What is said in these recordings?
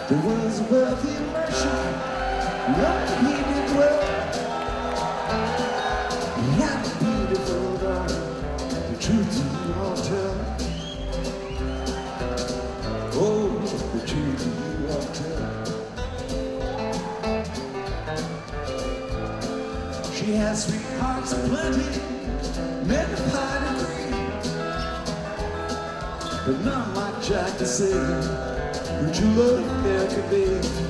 There was a wealthy merchant, he did well. He had a beautiful daughter, the truth you all tell. Oh, the truth you all tell. She has sweethearts aplenty, men of high degree, but none like Jack to say who true love there could be.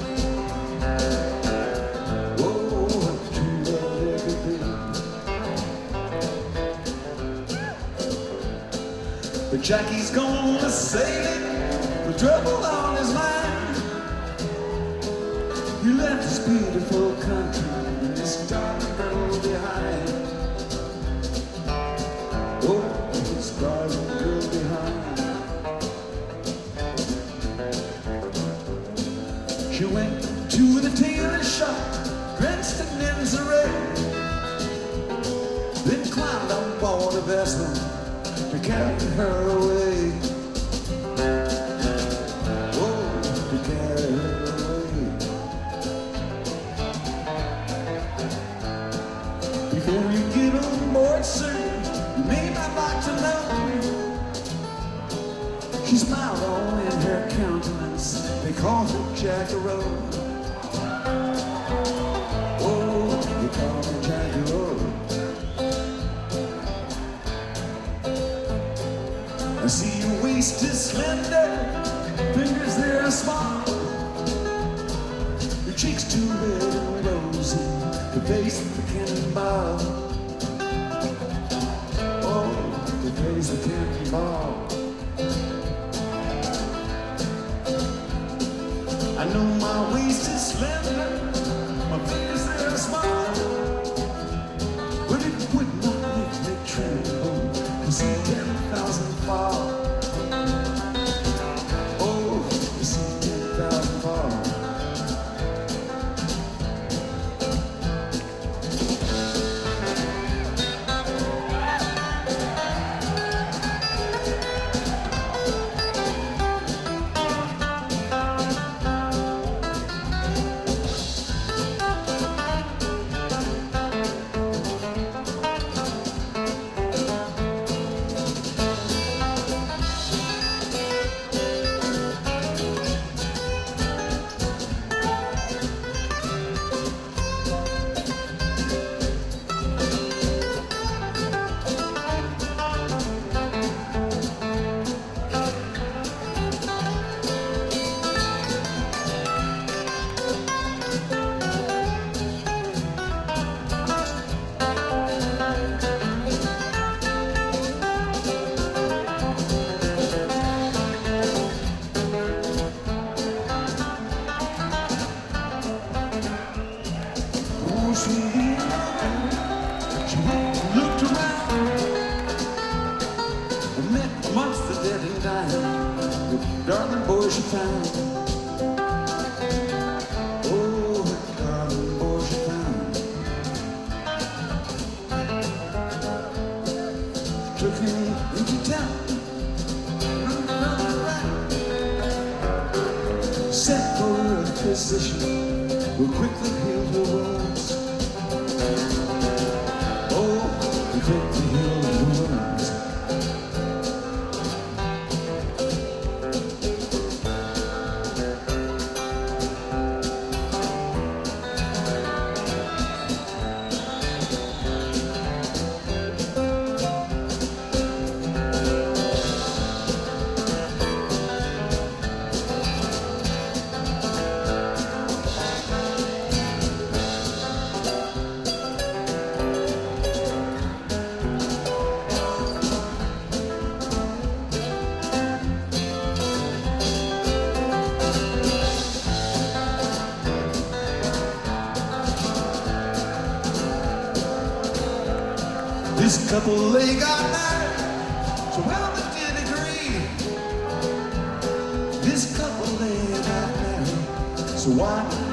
Oh, what true love there could be. But Jackie's gone a sailing with trouble on his mind. He left his beautiful country and his darling girl behind. Oh, his darling girl behind. She went to the tailor shop, dressed in lingerie, then climbed on board a vessel to carry her away. Oh, to carry her away. Before you get on board, sir, you may not like to know, she smiled all in her countenance. They call her Jackaroo. Oh, they call her Jackaroo. I see your waist is slender, fingers they're small, your cheeks too red and rosy, the face of the cannonball. Oh, the face of the cannonball. I know my waist is slender, my fingers they're small, but it would not make me tremble to see 10,000 fall. Oh, to see 10,000 fall. She looked around and met amongst the dead and dying the darling boy she found. Oh, the darling boy she found. Took him into town, running around, sent for a physician who quickly healed her wounds. Quickly heal the wounds. This couple, they got married, so well they did agree. This couple, they got married, so why